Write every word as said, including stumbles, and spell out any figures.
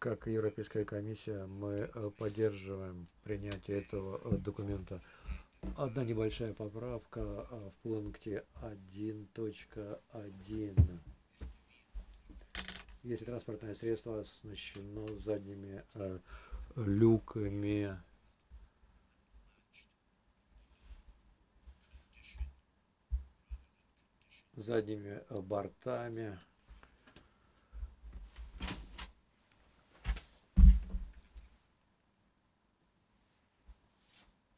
как Европейская комиссия, мы э, поддерживаем принятие этого э, документа. Одна небольшая поправка э, в пункте один точка один. Если транспортное средство оснащено задними э, люками, задними э, бортами,